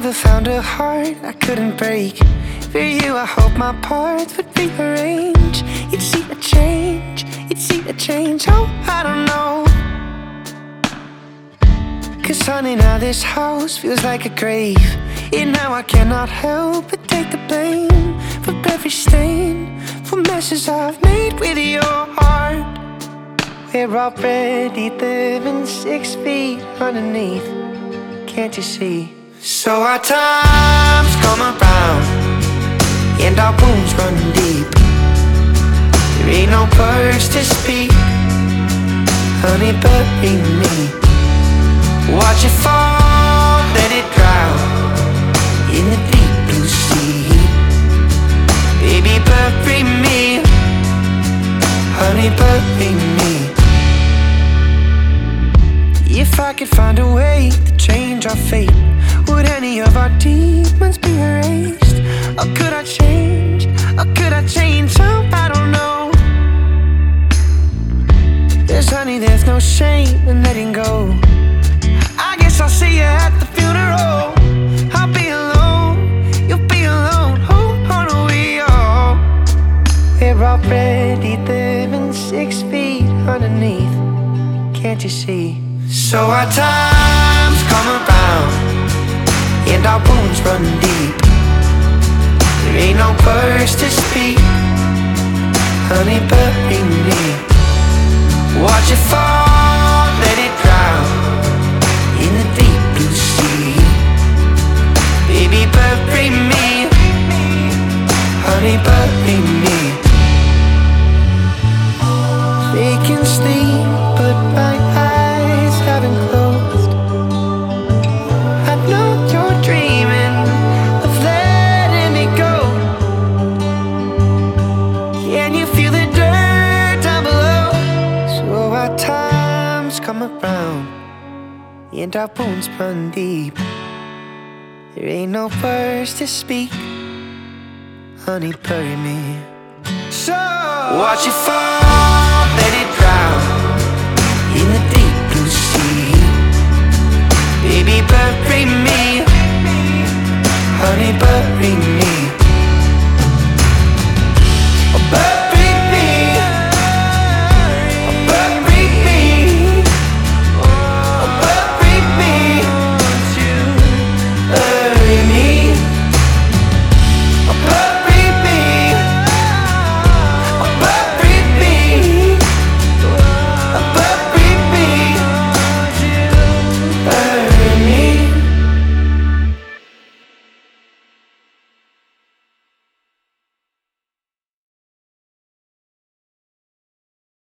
never found a heart I couldn't break. For you I hope my parts would rearrange. You'd see a change, you'd see a change. Oh, I don't know. 'Cause honey, now this house feels like a grave. And now I cannot help but take the blame for every stain, for messes I've made with your heart. We're already living 6 feet underneath, can't you see? So our time's come around, and our wounds run deep. There ain't no words to speak, honey, bury me. Watch it fall, let it drown in the deep blue sea. Baby, bury me, honey, bury me. If I could find a way to change our fate, would any of our demons be erased? Or could I change? Or could I change? Oh, I don't know. 'Cause honey, there's no shame in letting go. I guess I'll see you at the funeral. I'll be alone, you'll be alone. Oh, on we all. We're already living 6 feet underneath, can't you see? So our time's come around, and our wounds run deep. There ain't no words to speak, honey, bury me. Watch it fall, let it drown in the deep blue sea. Baby, bury me, honey, bury me. Vacant sleep, but my eyes haven't closed. I know you're dreaming of letting me go. Can you feel the dirt down below? So our time's come around, and our wounds run deep. There ain't no words to speak, honey, bury me. So watch it fall,